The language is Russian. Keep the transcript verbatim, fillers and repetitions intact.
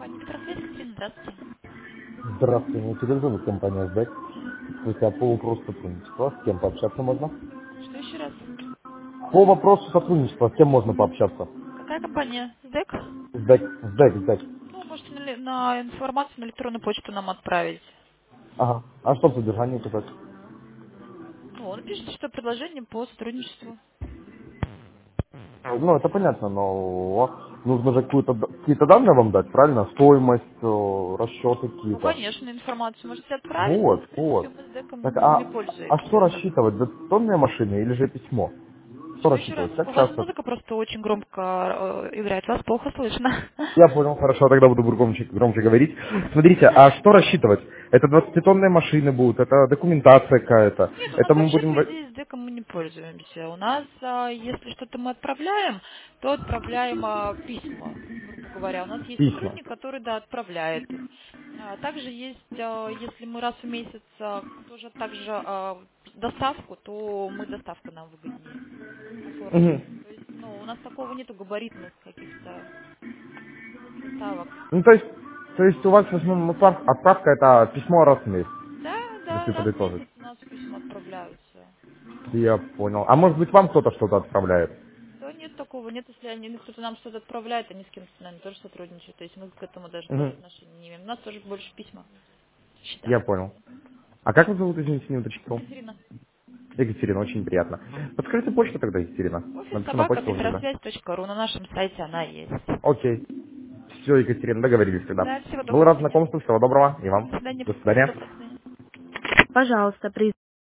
Компания Метрофест, Катерина, здравствуйте. Здравствуйте, меня тебя зовут компания СДЭК. У тебя по вопросу сотрудничества, с кем пообщаться можно? Что еще раз? По вопросу сотрудничества, с кем можно пообщаться? Какая компания? СДЭК? СДЭК, СДЭК, СДЭК. Ну, можете на, ли- на информацию на электронную почту нам отправить. Ага. А что в содержании указать? Ну, напишите, что предложение по сотрудничеству. Ну, это понятно, но нужно же какую-то, д- какие-то данные вам дать, правильно? Стоимость, э, расчеты Ну, какие-то. конечно, информацию можете отправить, но, Вот, скорее вот. всего, мы Так, СДЭКом а, не а что пользуемся. рассчитывать? Дотационные машины или же письмо? Что Что еще раз? рассчитывать? Как У вас часто? музыка просто очень громко э, играет, вас плохо слышно. Я понял, хорошо, тогда буду громче, громче говорить. Смотрите, а что рассчитывать? Это двадцатитонные машины будут, это документация какая-то. Нет, у нас Это мы вообще, будем... по во- идее, с ДЭКом мы не пользуемся. У нас, а, если что-то мы отправляем, то отправляем а, письма, грубо говоря. У нас есть Письма. сотрудник, который, да, отправляет их. А, также есть, а, если мы раз в месяц а, тоже также а, доставку, то мы доставку нам выгоднее Мгм. оформляем. То есть, ну, у нас такого нету габаритных каких-то доставок. Ну, то есть, то есть у вас в основном отправ- отправка это письмо раз в месяц, Да, да, если раз в подытожить. месяц у нас письма отправляются. Я понял. А может быть вам кто-то что-то отправляет? Да нет такого, нет, если они, ну, кто-то нам что-то отправляет, они с кем-то с нами тоже сотрудничают, то есть мы к этому даже тоже Мгм. отношения не имеем. У нас тоже больше письма, счета. Я понял. А как вас зовут, извините, не уточнил? Екатерина. Екатерина, очень приятно. Подскажите почту тогда, Екатерина. Офис Напишу на собака почту уже тогда. петросвязь точка ру, на нашем сайте она есть. Окей. Все, Екатерина, договорились тогда. Да, всего Был доброго, до рад свидания. знакомству, всего доброго и До вам. свидания, До спасибо, свидания. до свидания. Пожалуйста, при